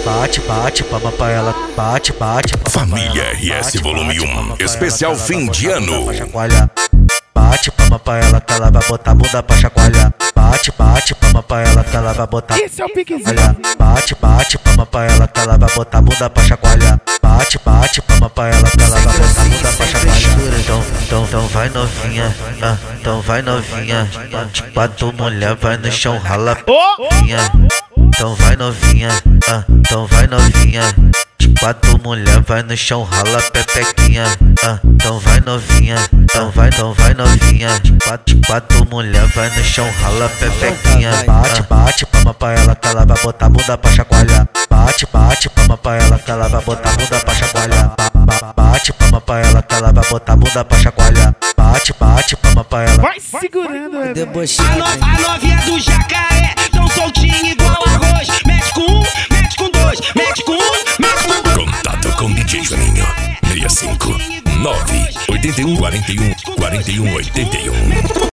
bate, bate, palma pra ela, bate, bate. Família RS Volume 1, especial fim de ano. Bate, palma pra ela que ela vai botar a bunda pra chacoalhar. Bate, bate, palma pra ela que ela vai botar. Esse é o piquezinho. Bate, bate, palma pra ela que ela vai botar a bunda pra chacoalhar. Bate, bate, palma pra ela que ela vai botar a bunda pra chacoalhar. Então vai novinha, então vai novinha. De quatro mulher vai no chão, rala p***inha. Então vai novinha, então vai novinha. De quatro mulher vai no chão, rala pepequinha. Então vai novinha, então vai novinha. De quatro mulher vai no chão, rala pepequinha. Bate, bate, palma pra ela que ela vai botar a bunda pra chacoalhar. Bate, bate, palma pra ela que ela vai botar a bunda pra chacoalhar. Bate, palma pra ela que ela vai botar a bunda pra chacoalhar. Bate, bate, palma pra ela. Vai segurando, é debochado. A novinha do jacaré, tão soltinha igual arroz. Mete com um, mete com dois, mete com um, mete com dois. Contato com DJ Juninho 65 9 81 41 41 81.